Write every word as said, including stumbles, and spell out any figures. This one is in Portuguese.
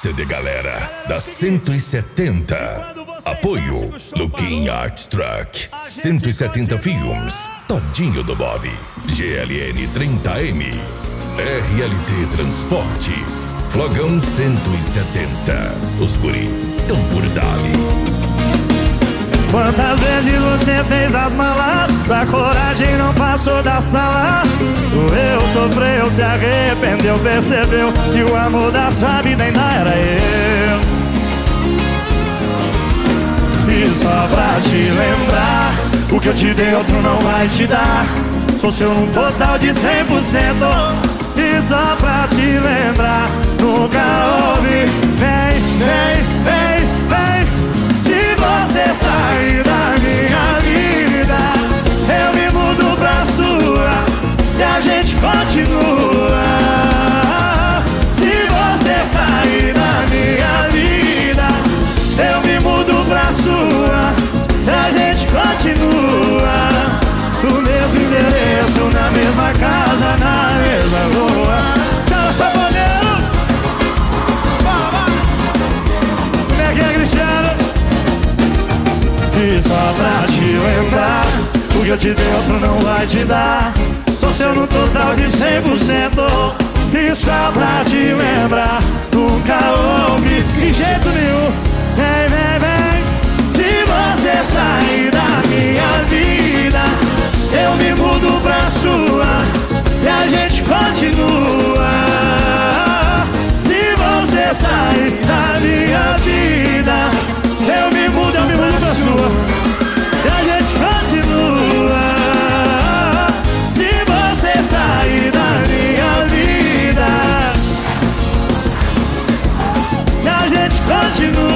C D Galera da cento e setenta. Apoio Luquinha Art Truck, cento e setenta Filmes, Todinho do Bob, G L N trinta M, R L T Transporte, Flogão cento e setenta. Os guri tão por dali. Quantas vezes você fez as malas, da coragem não passou da sala? Doeu, sofreu, se arrependeu, percebeu que o amor da sua vida ainda era eu. E só pra te lembrar, o que eu te dei outro não vai te dar. Sou seu num total de cem por cento. E só pra te lembrar, nunca houve. Vem, vem, vem, vem. Se você sair da minha vida, eu me mudo pra sua e a gente continua. Se você sair da minha vida, eu me mudo pra sua e a gente continua. No mesmo endereço, na mesma casa, na mesma rua. Tchau, saboneiro! Como é que é, Cristiano? E só pra te lembrar, o que eu te dei outro não vai te dar. Sou seu no total de cem por cento. E só pra te lembrar, nunca houve de jeito nenhum. Vem, vem, vem. Se você sair da minha vida, eu me mudo pra sua e a gente continua. Se você sair da minha vida, eu me mudo, eu me mudo pra sua e a gente continua. Se você sair da minha vida, e a gente continua.